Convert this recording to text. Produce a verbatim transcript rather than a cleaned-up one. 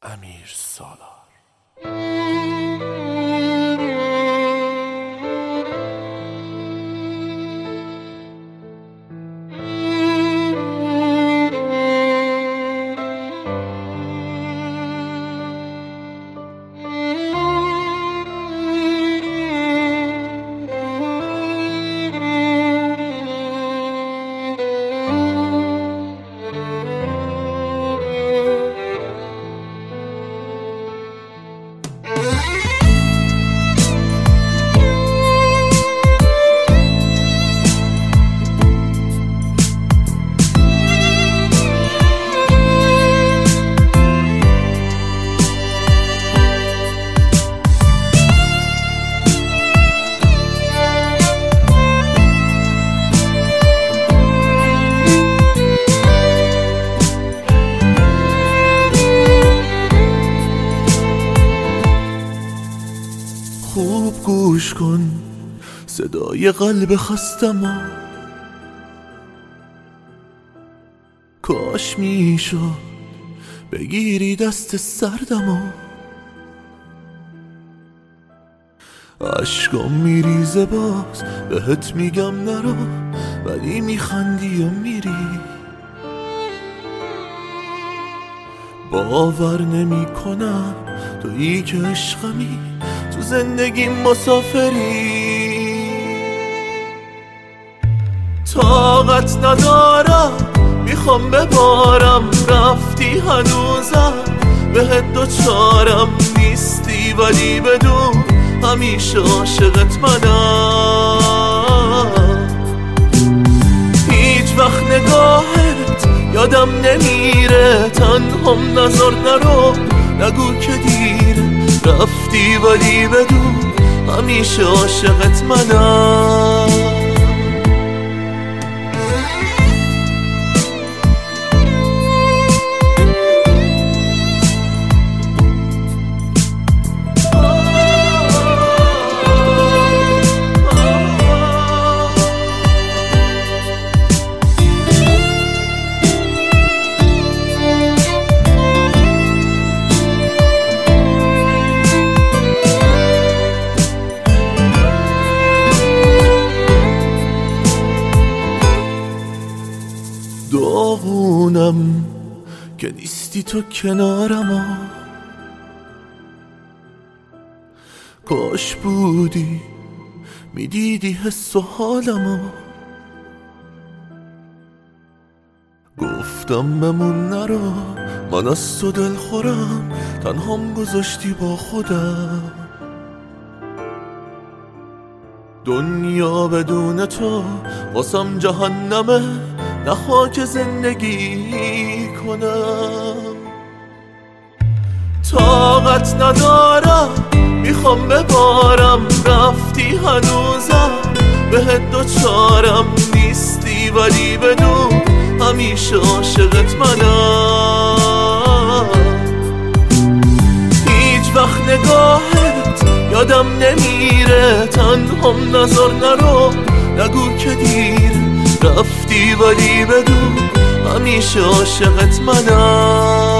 امیر سالار. خوب گوش کن صدای قلب خستمو، کاش میشد بگیری دست سردمو. عشقام میریزه باز بهت میگم نرو، ولی میخندی و میری. باور نمی کنم تویی که عشقمی، تو زندگی مسافری. طاقت ندارم میخوام ببارم، رفتی هنوزم بهت دوچارم نیستی، ولی بدون همیشه عاشقت منم. هیچ وقت نگاهت یادم نمیره، تنهام نظر نرو نگو که دیره. رفتی ولی بدون همیشه عاشقت منم. داغونم که نیستی تو کنارم، کاش بودی میدیدی حس و حالمو. گفتم بمون نرو من از تو دل خورم، تنهام گذاشتی با خودم. دنیا بدون تو واسم جهنمه، نخوا که زندگی کنم. طاقت ندارم میخوام ببارم، رفتی هنوزم بهت دوچارم نیستی، ولی بدون همیشه عاشقت منم. هیچ وقت نگاهت یادم نمیره، تنهام نظر نرو نگو که دیره. رفتی ولی بدون همیشه عاشقت منم.